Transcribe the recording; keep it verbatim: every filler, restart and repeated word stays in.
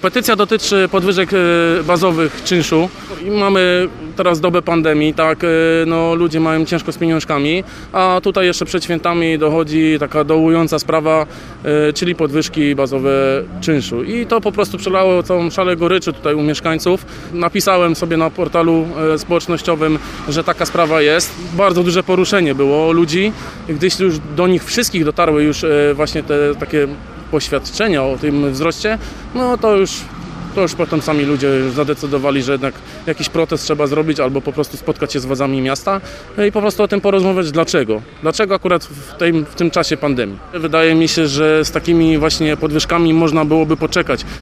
Petycja dotyczy podwyżek bazowych czynszu. I mamy teraz dobę pandemii, tak, no ludzie mają ciężko z pieniążkami, a tutaj jeszcze przed świętami dochodzi taka dołująca sprawa, czyli podwyżki bazowe czynszu. I to po prostu przelało całą szalę goryczy tutaj u mieszkańców. Napisałem sobie na portalu społecznościowym, że taka sprawa jest. Bardzo duże poruszenie było ludzi, gdyż już do nich wszystkich dotarły już właśnie te takie poświadczenia o tym wzroście, no to już To już potem sami ludzie zadecydowali, że jednak jakiś protest trzeba zrobić albo po prostu spotkać się z władzami miasta i po prostu o tym porozmawiać dlaczego. Dlaczego akurat w, tej, w tym czasie pandemii. Wydaje mi się, że z takimi właśnie podwyżkami można byłoby poczekać.